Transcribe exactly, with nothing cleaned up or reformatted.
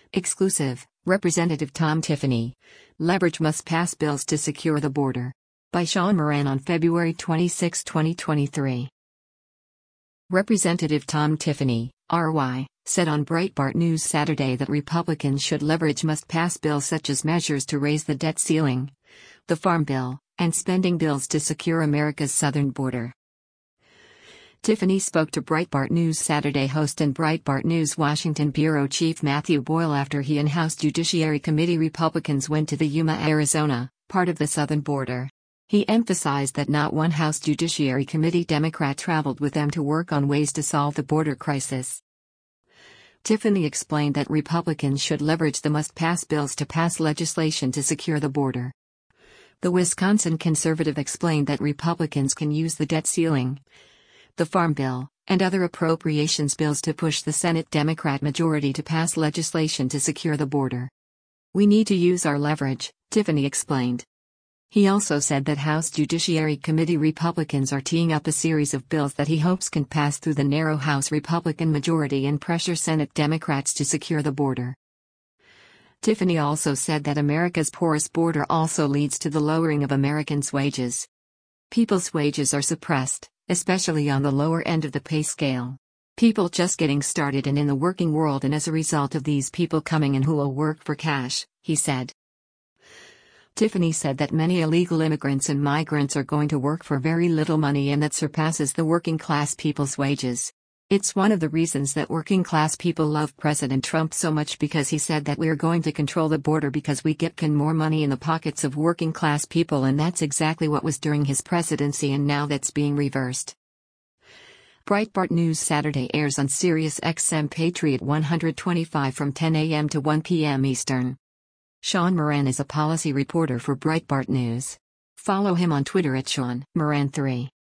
Exclusive, Representative Tom Tiffany. Leverage must pass bills to secure the border. By Sean Moran on February twenty-sixth, twenty twenty-three. Representative Tom Tiffany, R Y, said on Breitbart News Saturday that Republicans should leverage must pass bills such as measures to raise the debt ceiling, the Farm Bill, and spending bills to secure America's southern border. Tiffany spoke to Breitbart News Saturday host and Breitbart News Washington bureau chief Matthew Boyle after he and House Judiciary Committee Republicans went to the Yuma, Arizona, part of the southern border. He emphasized that not one House Judiciary Committee Democrat traveled with them to work on ways to solve the border crisis. Tiffany explained that Republicans should leverage the must-pass bills to pass legislation to secure the border. The Wisconsin conservative explained that Republicans can use the debt ceiling, the Farm Bill, and other appropriations bills to push the Senate Democrat majority to pass legislation to secure the border. "We need to use our leverage," Tiffany explained. He also said that House Judiciary Committee Republicans are teeing up a series of bills that he hopes can pass through the narrow House Republican majority and pressure Senate Democrats to secure the border. Tiffany also said that America's porous border also leads to the lowering of Americans' wages. People's wages are suppressed, especially on the lower end of the pay scale. People just getting started and in the working world, and as a result of these people coming in who will work for cash, he said. Tiffany said that many illegal immigrants and migrants are going to work for very little money, and that surpasses the working class people's wages. It's one of the reasons that working class people love President Trump so much, because he said that we're going to control the border because we get more money in the pockets of working class people, and that's exactly what was during his presidency, and now that's being reversed. Breitbart News Saturday airs on Sirius X M Patriot one twenty-five from ten a m to one p m Eastern. Sean Moran is a policy reporter for Breitbart News. Follow him on Twitter at Sean Moran three.